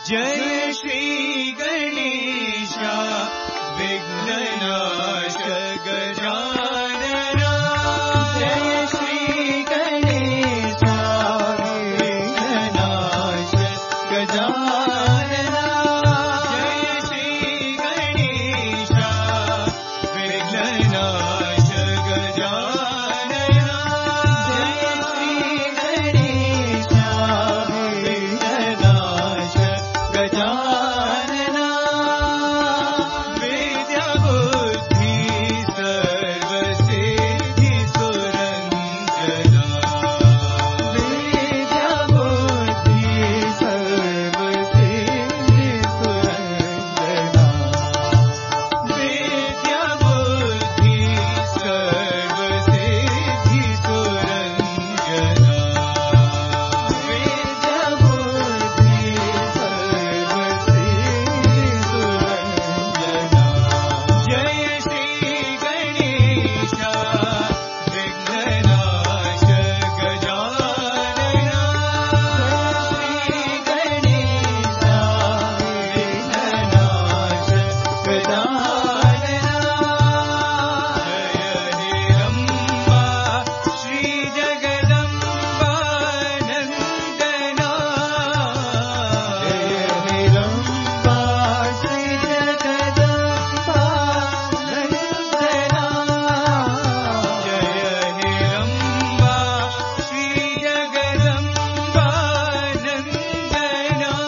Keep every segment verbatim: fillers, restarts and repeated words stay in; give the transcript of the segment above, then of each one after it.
जय श्री गणेश विघ्ननाश गजानना जय श्री गणेश विघ्ननाश गजानना जय श्री गणेश विघ्ननाश गजानना जय श्री गणेश विघ्ननाश गजानना विद्या बुद्धि सर्वसिद्धि सुरंजना विद्या बुद्धि सर्वसिद्धि सुरंजना विद्या बुद्धि सर्वसिद्धि सुरंजना विद्या बुद्धि सर्वसिद्धि सुरंजना जय श्री गणेश विघ्ननाश गजानना जय श्री गणेश विघ्ननाश गजानना जय निरंबा श्री जगदम्बा नंदना जय निरंबा श्री जगदम्बा नंदना जय निरंबा श्री जगदम्बा नंदना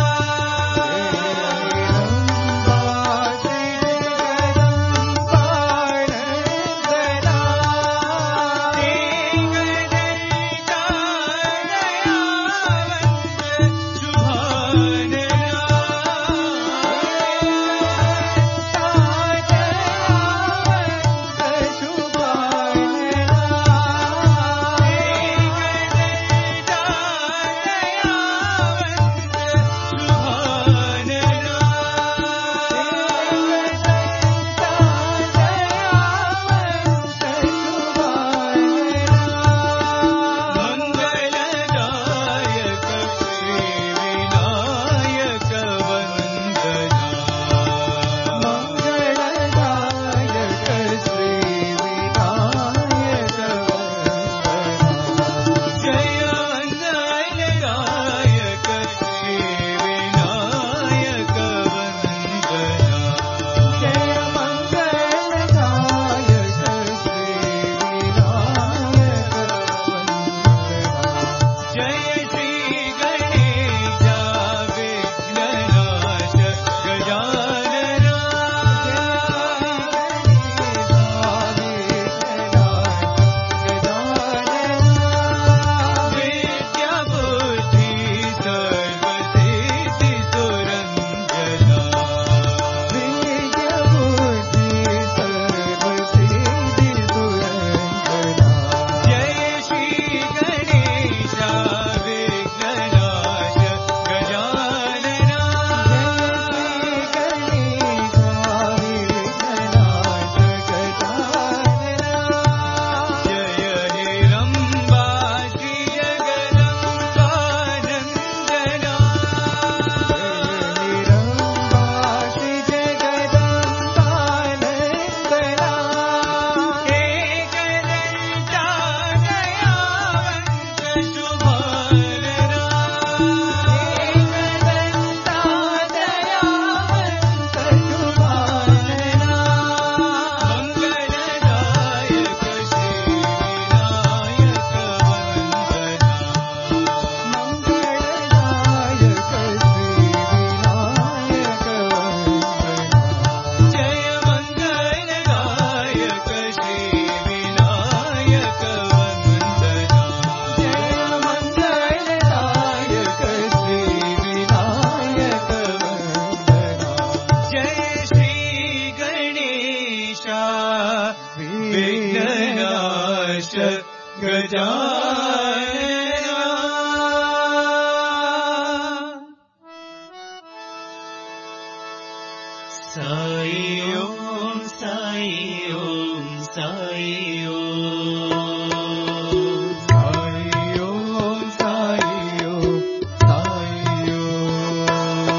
साई ओम साई ओम साई ओम साई ओम साई ओम साई ओम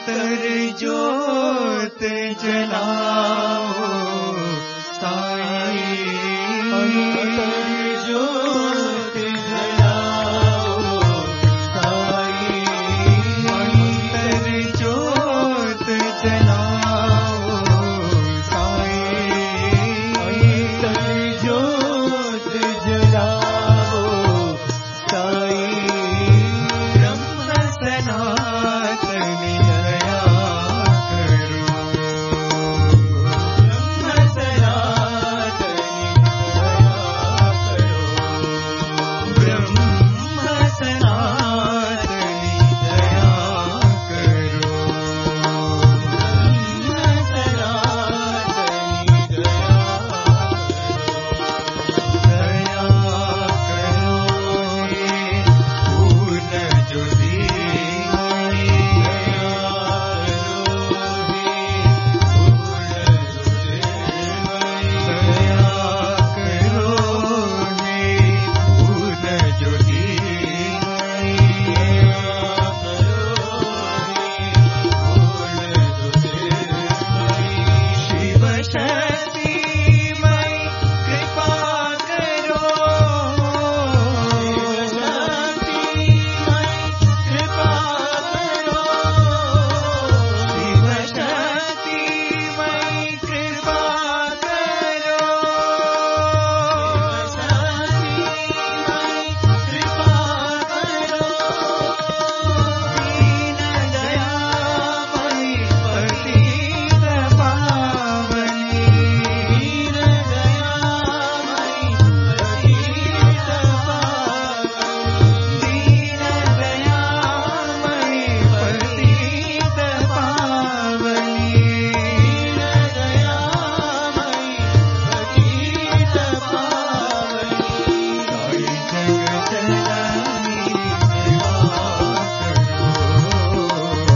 अंतर ज्योत जलाओ साई, अंतर ज्योत जलाओ साई, अंतर ज्योत जलाओ साई, अंतर ज्योत जलाओ साई, ब्रह्म सनातनी दया करो, ब्रह्म सनातनी दया करो, ब्रह्म सनातनी दया करो, ब्रह्म सनातनी दया करो, पूर्ण ज्योति शिव शक्ति मई कृपा करो, शिव शक्ति मई कृपा करो, शिव शक्ति मई कृपा करो, शिव शक्ति मई कृपा करो, दीन दयामयी पतित पावनी, दीन दयामयी पतित पावनी, दीन दयामयी पतित पावनी, दीन दयामयी पतित पावनी, साई जगत जननी कृपा करो,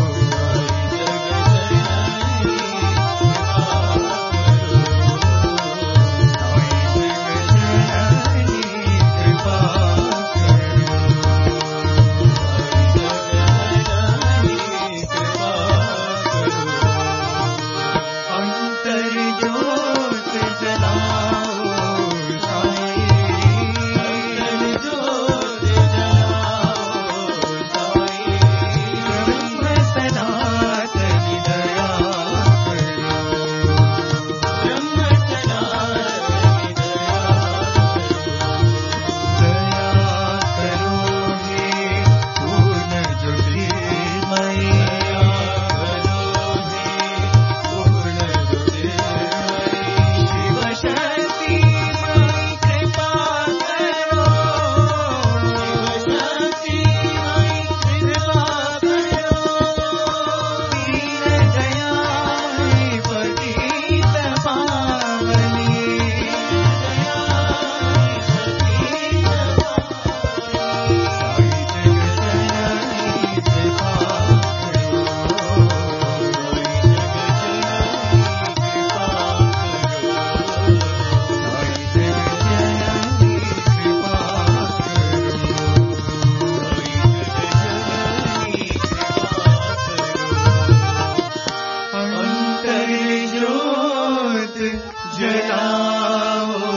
अंतर ज्योत जलाओ साई, अंतर ज्योत जलाओ साई, ब्रह्म सनातनी दया करो, ब्रह्म सनातनी दया करो, दया करो हे पूर्ण ज्योतिर्मयी, दया करो हे पूर्ण ज्योतिर्मयी, शिव शक्ति मई कृपा करो, शिव शक्ति मई कृपा करो, दीन दयामयी पतित पावनी, दयामयी पतित अंतर ज्योत जलाओ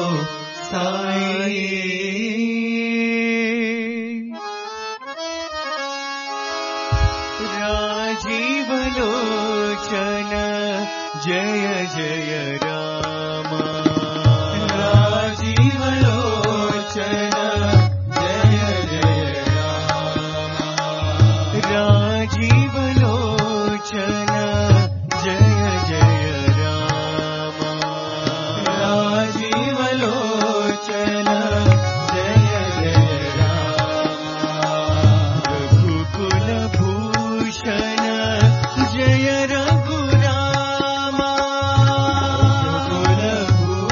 साई, राजीव लोचन जय जय राम, राजीव लोचन जय जय राम, राजीव लोचन जय जय राम, राजीव लोचन जय जय राम, रघुकुल भूषण जय रघुरामा, रघुकुल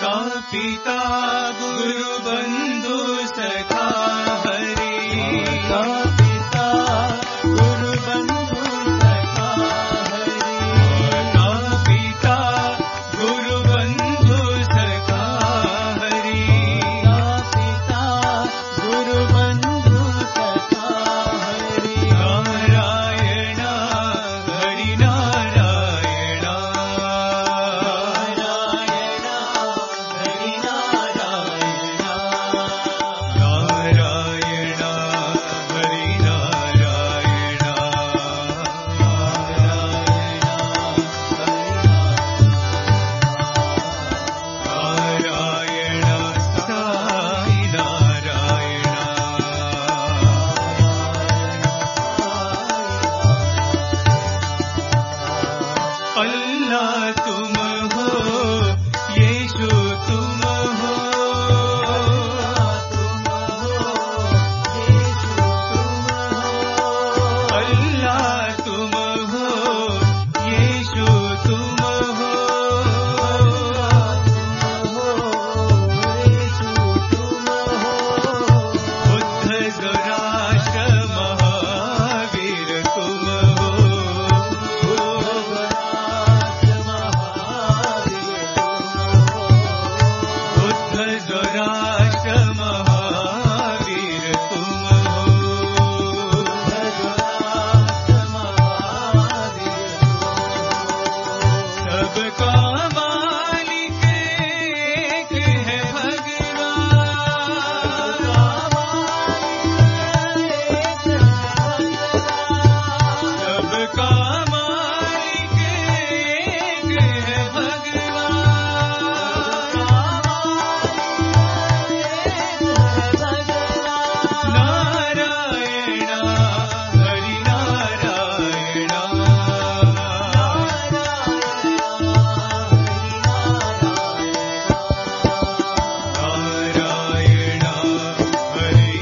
पिता गुरु बंधु सखा हरि पिता गुरु बंधु सखा हरि पिता गुरु बंधु सखा हरि पिता गुरु बंधु सखा हरि नारायण हरि नारायण नारायण हरि नारायण नारायण हरि नारायण नारायण साई नारायण अल्लाह तुम हो यीशु तुम हो अल्लाह तुम हो यीशु तुम हो बुद्ध ज़राष्ट्र महावीर तुम हो बुद्ध ज़राष्ट्र महावीर तुम हो सबका मालिक एक है भगवान सबका मालिक एक है भगवान नारायण हरि नारायण नारायण हरि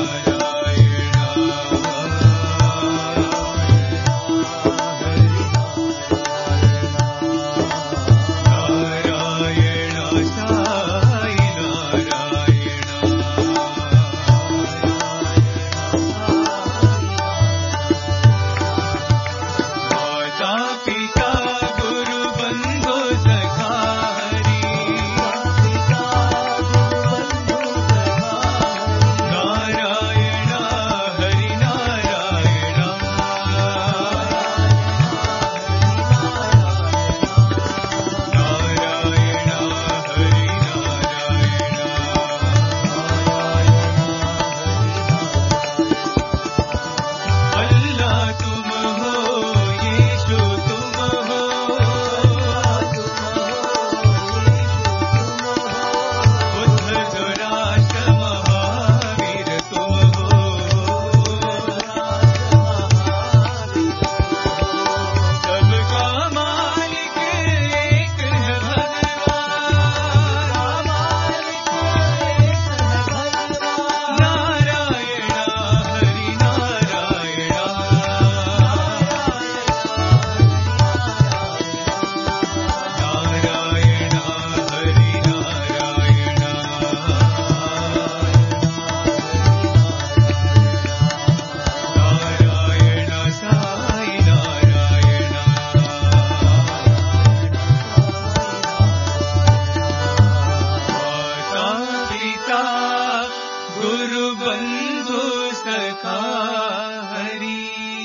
नारायण नारायण साई माता पिता गुरु बंधु सखा हरि नारायण हरि नारायण नारायण हरि नारायण अल्लाह तुम हो यीशु तुम हो बुद्ध ज़राष्ट्र महावीर तुम हो सबका मालिक एक है भगवान नारायण हरि नारायण नारायण हरि नारायण नारायण साई नारायण माता पिता गुरु बंधु सखा हरि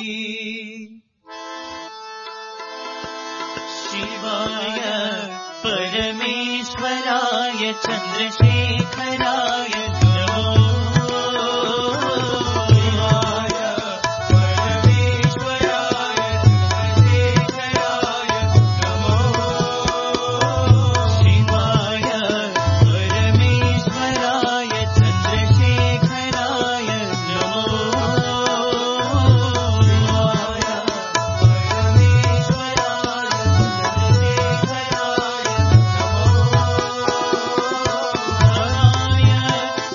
शिवाय परमेश्वराय चन्द्रशेखराय नमो शिवाय परमेश्वराय चन्द्रशेखराय नमो शिवाय परमेश्वराय चन्द्रशेखराय नमो शिवाय परमेश्वराय चन्द्रशेखराय नमो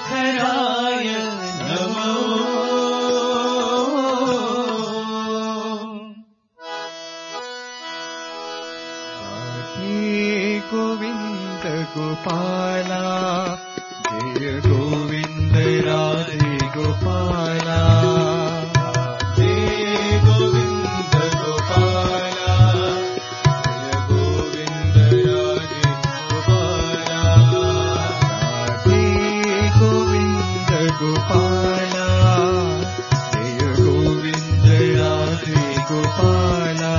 श्रीधराय नमो। गोविंद गोपाला जय गोविंद राधे गोपाला जय गोविंद गोपाला जय गोविंद राधे गोपाला। जय गोविंद गोपाला जय गोविंद राधे गोपाला।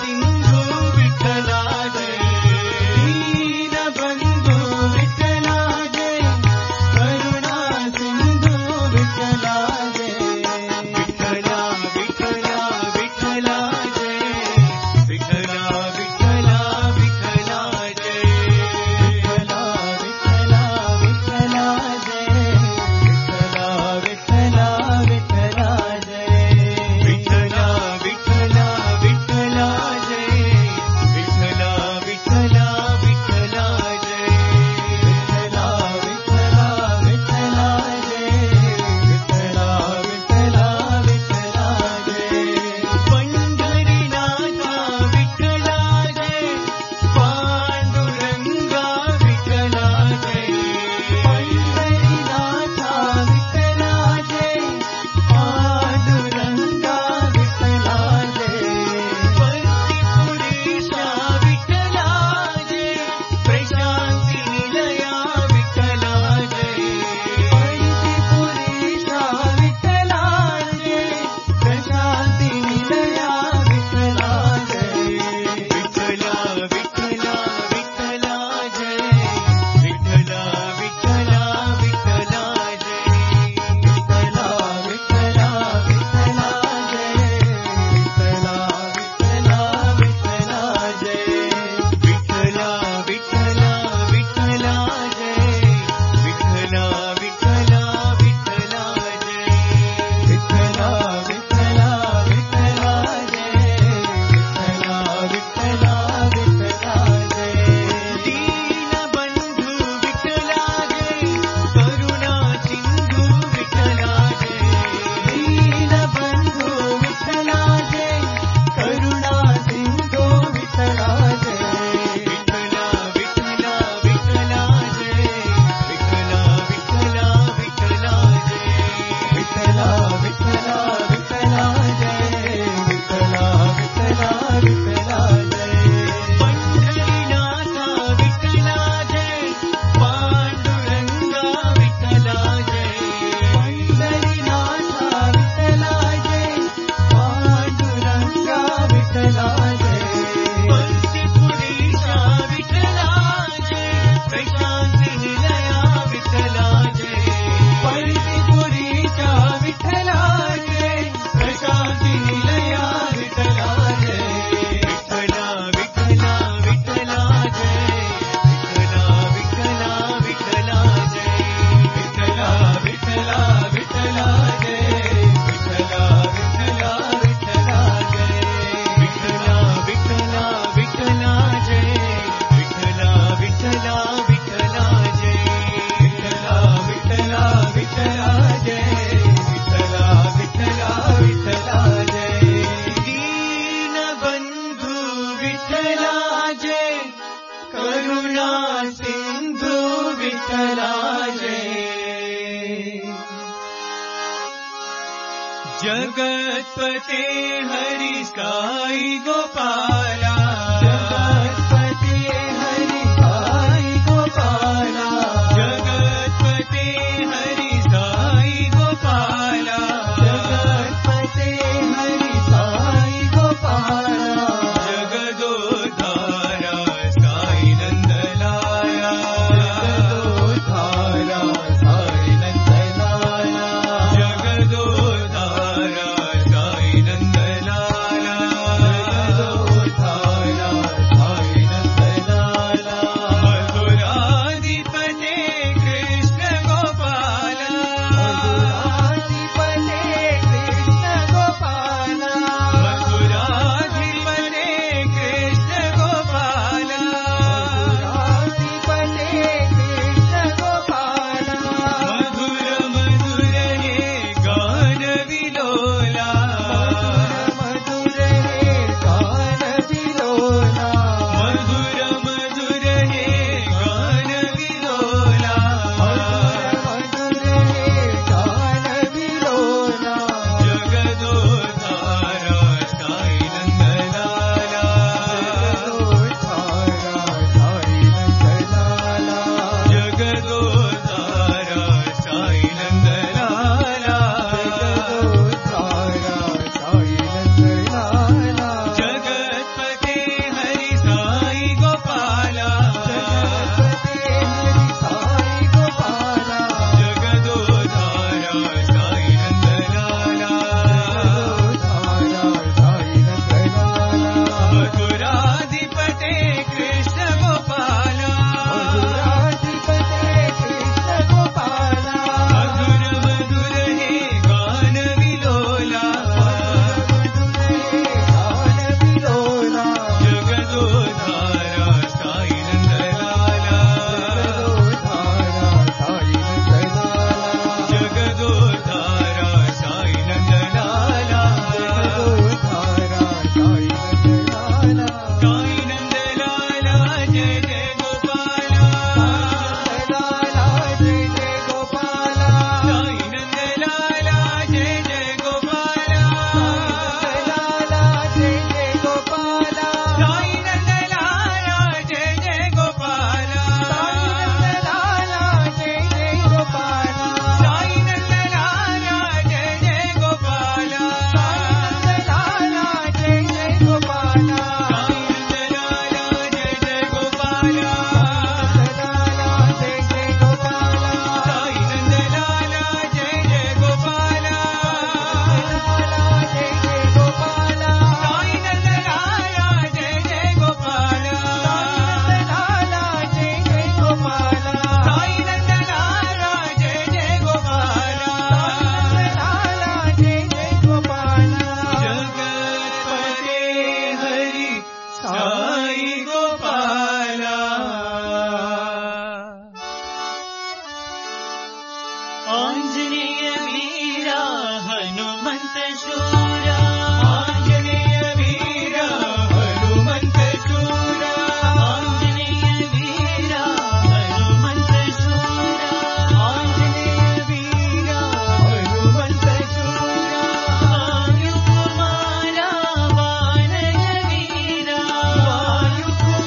विठला करुणा सिंधु विठला जय। जगतपते हरि साई गोपाला, जगतपते हरि साई गोपाला, जगतपते हरि साई गोपाला, जगतपते हरि साई गोपाला, जगदोद्धारा साई नंदलाला, जगदोद्धारा साई नंदलाला, जगदोद्धारा साई नंदलाला, जगदोद्धारा साई नंदलाला, मधुराधिपते कृष्ण गोपाला, मधुराधिपते कृष्ण गोपाला, मधुराधिपते कृष्ण गोपाला, मधुराधिपते कृष्ण गोपाला, मधुर मधुर हे गान विलोला, मधुर हे गान विलोला, मधुर मधुर हे गान विलोला, मधुर मधुर हे गान विलोला, जगदोद्धारा साई नंदलाला, जगदोद्धारा साई नंदलाला, जगदोद्धारा साई नंदलाला, जगदोद्धारा साई नंदलाला, जगतपते हरि साई गोपाला, जगतपते हरि साई गोपाला, जगदोद्धारा साई नंदलाला, जगदोद्धारा साई नंदलाला, मधुराधिपते कृष्ण गोपाला, मधुराधिपते कृष्ण गोपाला, मधुर मधुर हे गान विलोला, मधुर मधुर हे गान विलोला, जगदोद्धारा साई नंदलाला, जगदोद्धारा साई नंदलाला, जगदोद्धारा साई नंदलाला, जगदोद्धारा साई नंदलाला, साई नंदलाला जय जय गोपाला, नंदलाला जय जय गोपाला, साई नंदलाला जय जय गोपाला, नंदलाला जय जय गोपाला, साई नंदलाला जय जय गोपाला, साई नंदलाला जय जय गोपाला, साई नंदलाला जय जय गोपाला, साई नंदलाला जय जय गोपाला, साई नंदलाला जय जय गोपाला, नंदलाला जय जय गोपाला, साई नंदलाला जय जय गोपाला, नंदलाला जय जय गोपाला, साई नंदलाला जय जय गोपाला, नंदलाला जय जय गोपाला, साई नंदलाला जय जय गोपाला, नंदलाला जय जय गोपाला, जगतपते हरि साई गोपाला। आंजनेय वीरा हनुमंत शूरा, आंजनेय वीरा हनुमंत शूरा, आंजनेय वीरा हनुमंत शूरा, आंजनेय वीरा हनुमंत शूरा, वायुकुमारा वानर वीरा, वायुकुमारा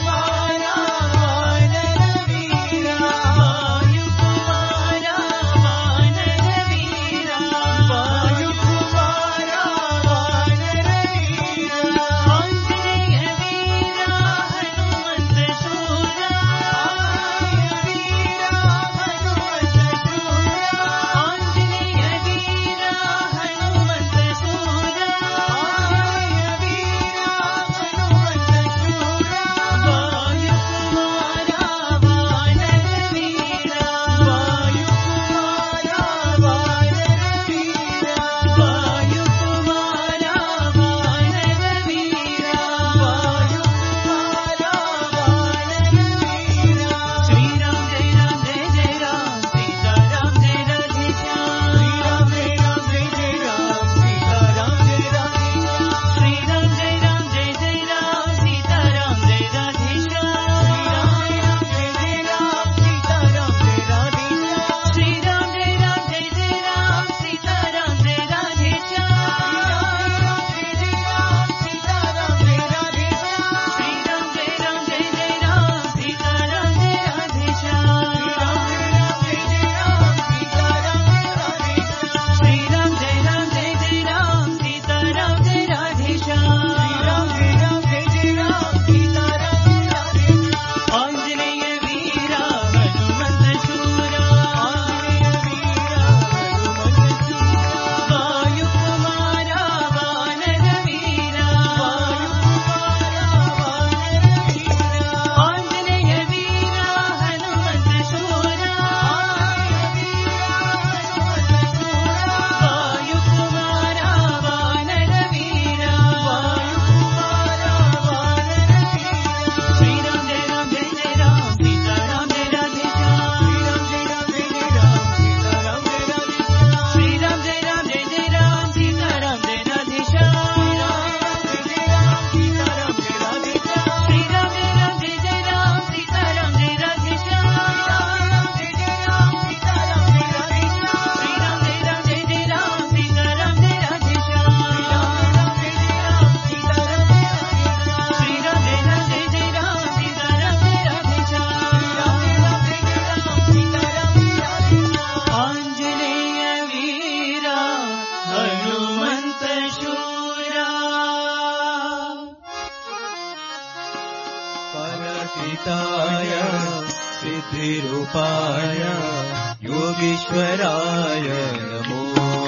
कालातीताय सिद्धिरूपाय योगीश्वराय नमो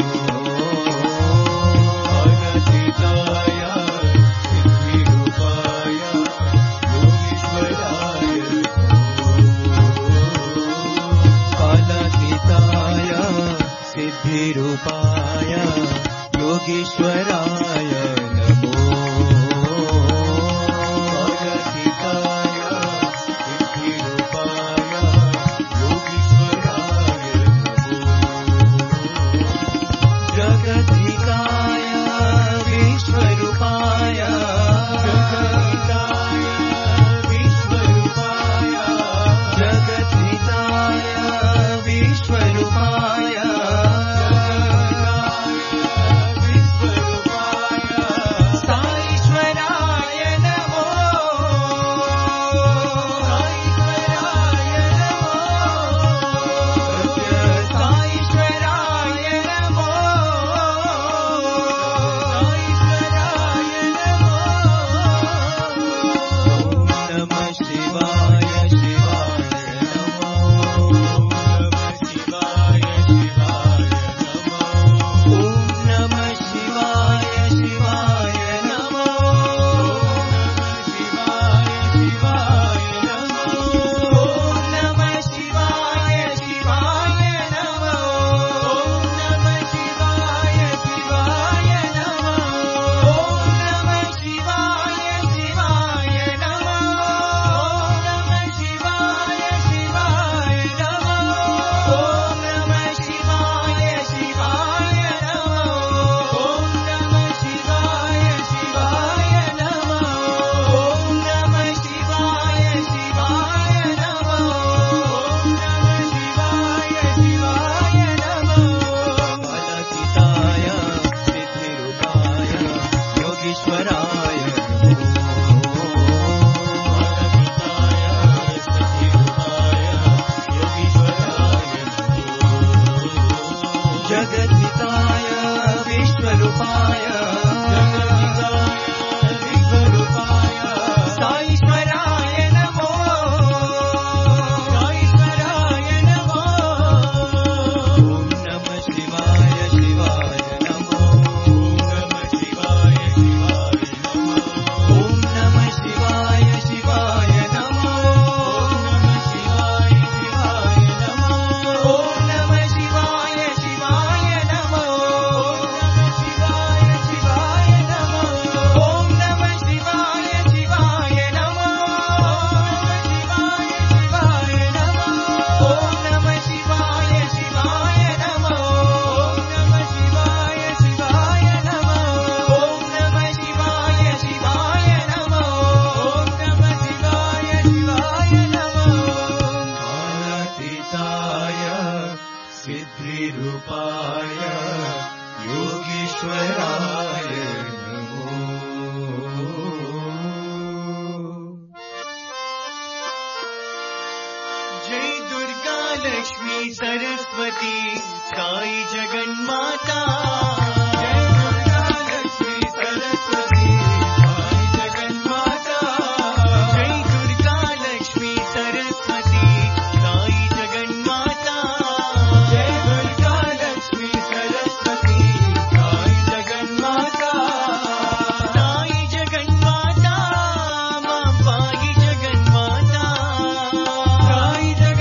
कालातीताय सिद्धिरूपाय योगीश्वराय कालातीताय सिद्धिरूपाय योगीश्वराय नमो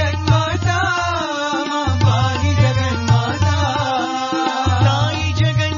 जगन्माता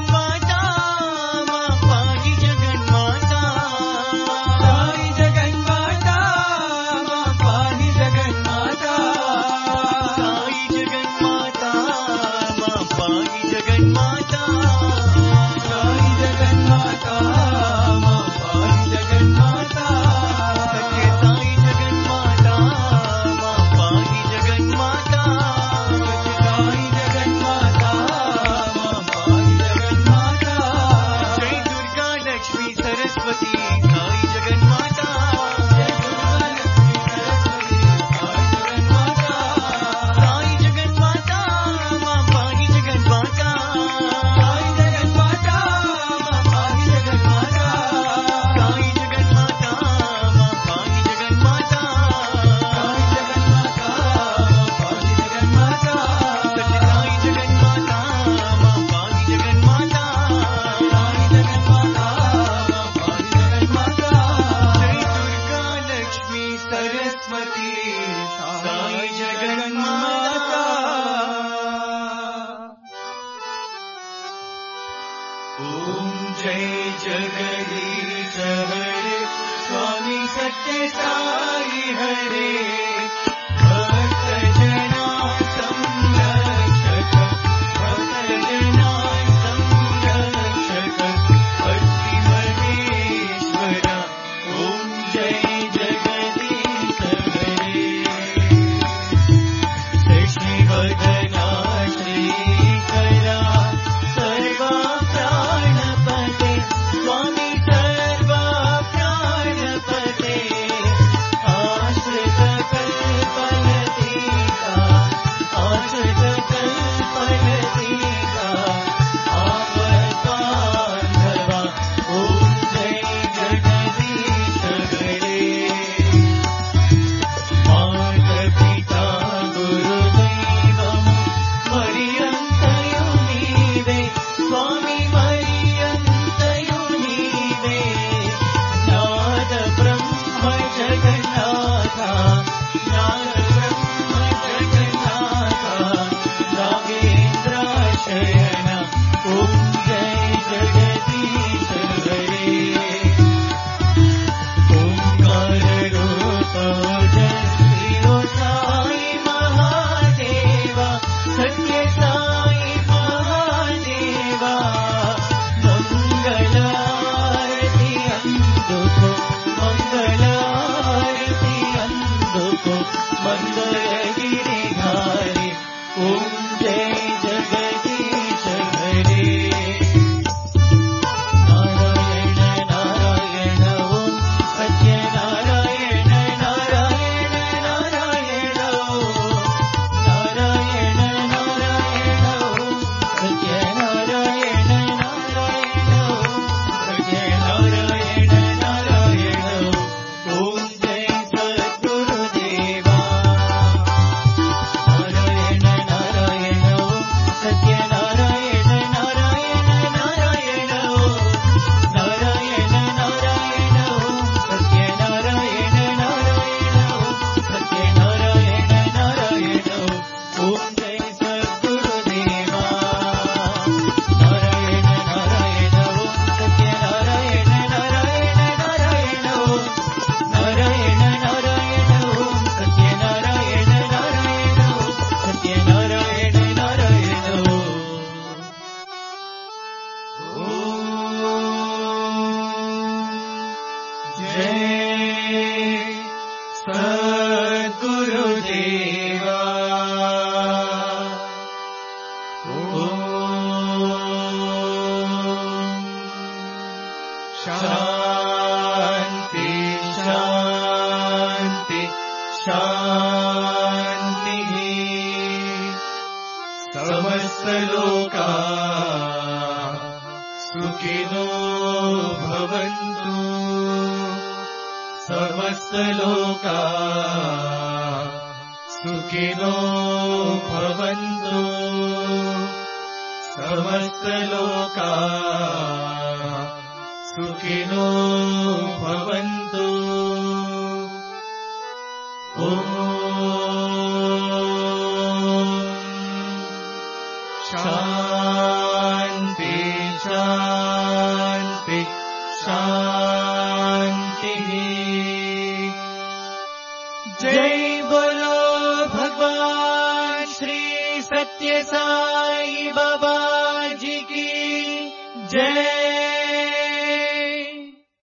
सरस्वती साई जगन्माता। ओम जय जगदीश हरे स्वामी सत्य साई हरे भक्त जना संरक्षक भक्त जना संरक्षक अति महेश्वर। ओम जय जगदीश हरे कृष्ण वदना श्रीकरा सर्वा प्राणपते स्वामी सर्वा प्राणपते आश्रित कल्पलतिका आश्रित कल्पलतिका आपद्बान्धवा। ओम जय जगदीश हरे माता गुरुदैवम् मरियन्तयु नीवे स्वामी मरियन्तयु नीवे नाद ब्रह्म जगन्नाथा नाद ब्रह्म जगन्नाथा नागेन्द्राशयन। ओम जय जगदीश हरे ओंकार रूप जस्विरो साई महादेवा सत्य साई महादेवा मंगलारति अंदुको मंगलारति अंदुको मंगलगिरिधारी। ओम जय जगदीश हरे नारायण नारायण ओम सत्य नारायण नारायण नारायण ओम नारायण नारायण ओम सत्य नारायण नारायण ओम सत्य नारायण नारायण ओम जय सद्गुरुदेवा नारायण नारायण ओम सत्य नारायण नारायण नारायण ओम नारायण नारायण ओम सत्य नारायण नारायण ओम सत्य नारायण नारायण ओम जय सद्गुरुदेवा नारायण नारायण ओम सत्य नारायण नारायण नारायण ओम नारायण नारायण ओम सत्य नारायण नारायण ओम सत्य नारायण नारायण ओम। जय सद्गुरुदेवा। शांति शांति शांति समस्त लोका सुखिनो भवन्तु समस्त लोका सुखिनो भवन्तु समस्त लोका सुखिनो भवन्तु। ओम शांति शांति शांति। जय बोलो भगवान श्री सत्य साई बाबा जी की जय।